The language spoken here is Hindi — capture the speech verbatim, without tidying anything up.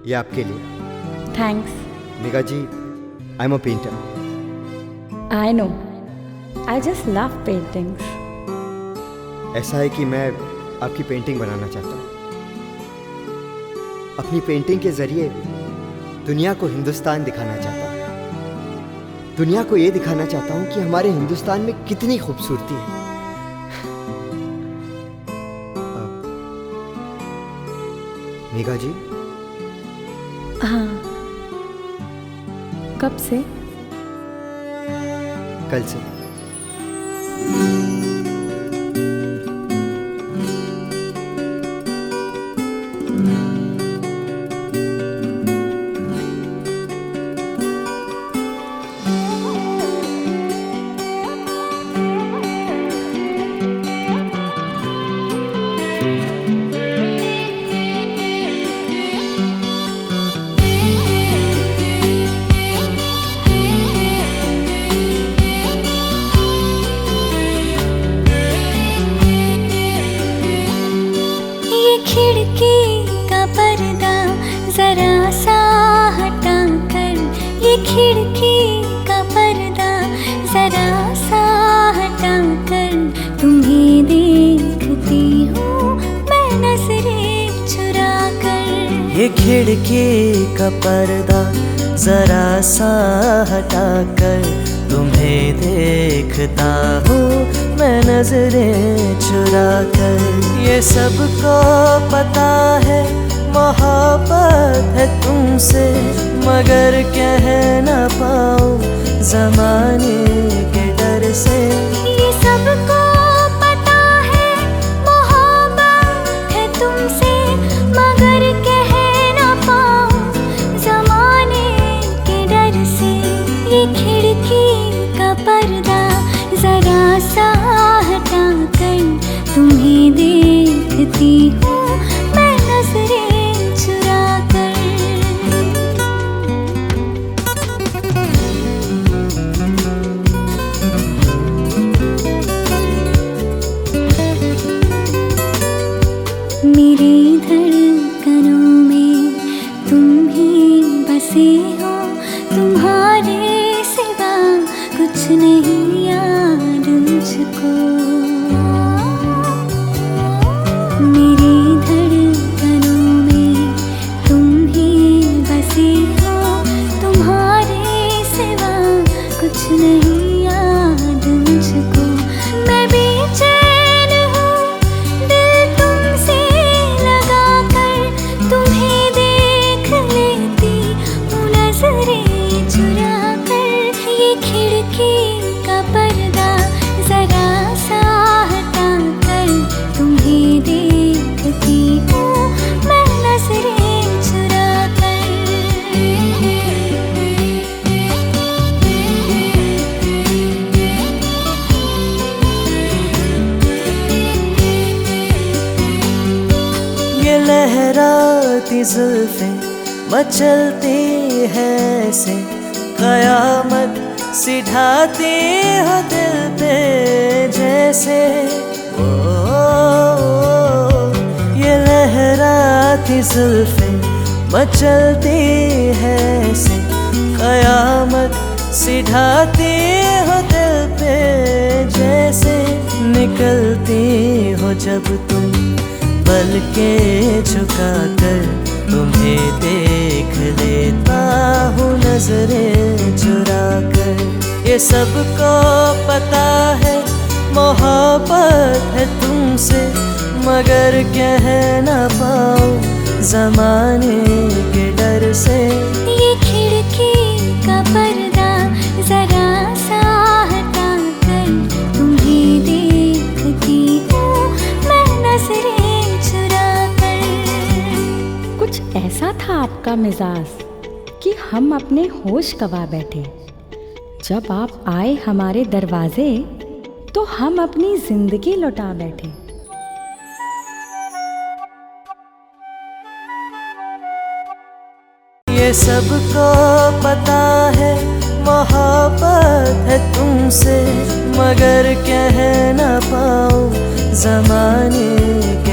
ये आपके लिए। Thanks. Megha ji, I am a painter. I know, I just love paintings. ऐसा है कि मैं आपकी पेंटिंग बनाना चाहता हूँ। अपनी पेंटिंग के जरिए दुनिया को हिंदुस्तान दिखाना चाहता हूँ। दुनिया को ये दिखाना चाहता हूँ कि हमारे हिंदुस्तान में कितनी खूबसूरती है। मेघा जी। हाँ, कब से? कल से। खिड़की का पर्दा जरा सा हटा कर, ये खिड़की का पर्दा जरा सा हटा कर, तुम्हें देखती हूँ मैं नजरें चुरा कर। ये खिड़की का पर्दा जरा सा हटा कर, तुम्हें देखता हूँ मैं नजरें चुरा कर। ये सबको पता है मोहब्बत है तुमसे, मगर कह ना पाऊँ ज़माने के डर से। ये सबको पता है मोहब्बत है तुमसे, मगर कह ना पाऊँ ज़माने के डर से। ये खिड़की का पर्दा जरा सा हटा कर, तुम्हें देखती हूँ मैं नजरें चुरा कर। मेरी धड़कनों में तुम ही बसे हो, तुम्हारे सिवा कुछ नहीं याद मुझको। मेरी धड़कनों में तुम ही बसे हो, तुम्हारे सिवा कुछ नहीं याद मुझको। मैं बेचैन हूँ दिल तुमसे लगा कर, तुम्हें देख लेती हूँ नजरें चुरा कर। ये खिड़की का पर्दा जरा सा हटा कर, तुम्हें देखती हूँ मैं नजरें चुरा कर। ये लहराती जुल्फें मचलती है ऐसे, कयामत सी ढाती हो दिल पे जैसे। ओ, ये लहराती जुल्फें मचलती है ऐसे, कयामत सी ढाती हो दिल पे जैसे। निकलती हो जब तुम पल के झुका कर, तुम्हें देख लेता हूँ नजरें चुरा कर। ये सबको पता है मोहब्बत है तुमसे, मगर कह ना पाऊँ ज़माने के डर से। ये खिड़की का पर्दा जरा सा हटा कर, तुम्हें देखती हूँ मैं नजरें चुरा कर। कुछ ऐसा था आपका मिजाज कि हम अपने होश गवा बैठे। जब आप आए हमारे दरवाजे तो हम अपनी जिंदगी लौटा बैठे। ये सबको पता है मोहब्बत है तुमसे, मगर कह ना पाऊँ ज़माने के